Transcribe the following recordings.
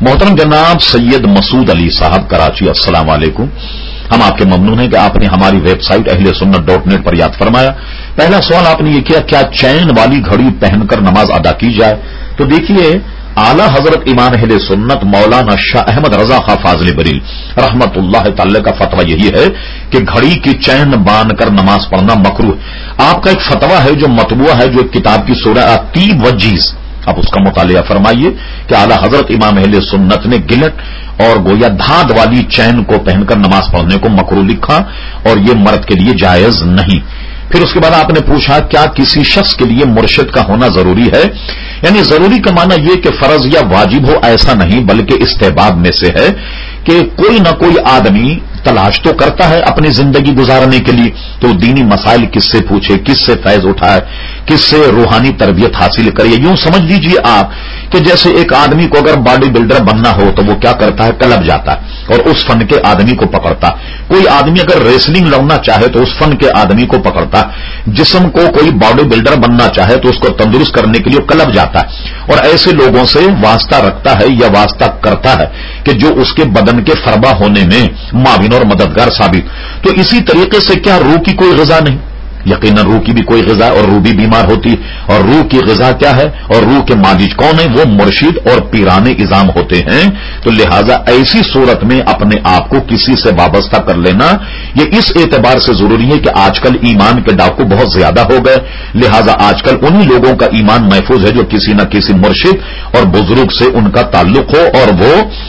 محترم جناب سید مسعود علی صاحب کراچی، السلام علیکم۔ ہم آپ کے ممنون ہیں کہ آپ نے ہماری ویب سائٹ اہلسنت.net پر یاد فرمایا۔ پہلا سوال آپ نے یہ کیا چین والی گھڑی پہن کر نماز ادا کی جائے؟ تو دیکھیے، اعلی حضرت امام اہل سنت مولانا شاہ احمد رضا خان فاضل بریلوی رحمت اللہ تعالی کا فتویٰ یہی ہے کہ گھڑی کی چین باندھ کر نماز پڑھنا مکروہ۔ آپ کا ایک فتویٰ ہے جو مطبوع ہے، جو ایک کتاب کی سورہ الطیب والجیز، آپ اس کا مطالعہ فرمائیے کہ اعلی حضرت امام اہل سنت نے گلٹ اور گویا دھات والی چین کو پہن کر نماز پڑھنے کو مکروہ لکھا اور یہ مرد کے لیے جائز نہیں۔ پھر اس کے بعد آپ نے پوچھا کیا کسی شخص کے لیے مرشد کا ہونا ضروری ہے؟ یعنی ضروری کا معنی یہ کہ فرض یا واجب ہو ایسا نہیں، بلکہ استحباب میں سے ہے کہ کوئی نہ کوئی آدمی تلاش تو کرتا ہے اپنی زندگی گزارنے کے لیے، تو دینی مسائل کس سے پوچھے، کس سے فیض اٹھائے، کس سے روحانی تربیت حاصل کرے۔ یوں سمجھ لیجئے آپ کہ جیسے ایک آدمی کو اگر باڈی بلڈر بننا ہو تو وہ کیا کرتا ہے، کلب جاتا ہے اور اس فن کے آدمی کو پکڑتا۔ کوئی آدمی اگر ریسلنگ لڑنا چاہے تو اس فن کے آدمی کو پکڑتا۔ جسم کو کوئی باڈی بلڈر بننا چاہے تو اس کو تندرست کرنے کے لیے کلب جاتا ہے اور ایسے لوگوں سے واسطہ رکھتا ہے یا واسطہ کرتا ہے کہ جو اس کے بدن کے فربا ہونے میں معاون اور مددگار ثابت۔ تو اسی طریقے سے کیا روح کی کوئی غذا نہیں؟ یقیناً روح کی بھی کوئی غذا، اور روح بھی بیمار ہوتی، اور روح کی غذا کیا ہے اور روح کے مالک کون ہے؟ وہ مرشد اور پیران اعظام ہوتے ہیں۔ تو لہذا ایسی صورت میں اپنے آپ کو کسی سے وابستہ کر لینا یہ اس اعتبار سے ضروری ہے کہ آج کل ایمان کے ڈاکو بہت زیادہ ہو گئے، لہذا آج کل انہی لوگوں کا ایمان محفوظ ہے جو کسی نہ کسی مرشد اور بزرگ سے ان کا تعلق ہو اور وہ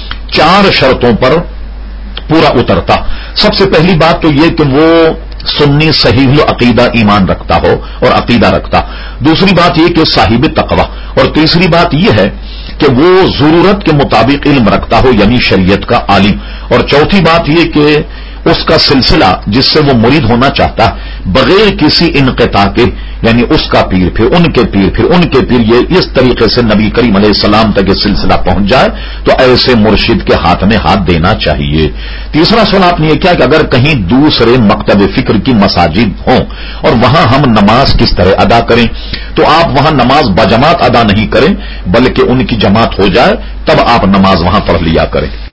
4 شرطوں پر پورا اترتا۔ سب سے پہلی بات تو یہ کہ وہ سنی صحیح عقیدہ ایمان رکھتا ہو اور عقیدہ رکھتا۔ دوسری بات یہ کہ صاحب تقوی، اور تیسری بات یہ ہے کہ وہ ضرورت کے مطابق علم رکھتا ہو یعنی شریعت کا عالم، اور چوتھی بات یہ کہ اس کا سلسلہ جس سے وہ مرید ہونا چاہتا بغیر کسی انقطاع کے، یعنی اس کا پیر پھر ان کے پیر پھر ان کے پیر، یہ اس طریقے سے نبی کریم علیہ السلام تک یہ سلسلہ پہنچ جائے تو ایسے مرشد کے ہاتھ میں ہاتھ دینا چاہیے۔ تیسرا سوال آپ نے یہ کیا کہ اگر کہیں دوسرے مکتب فکر کی مساجد ہوں اور وہاں ہم نماز کس طرح ادا کریں؟ تو آپ وہاں نماز بجماعت ادا نہیں کریں بلکہ ان کی جماعت ہو جائے تب آپ نماز وہاں پڑھ لیا کریں۔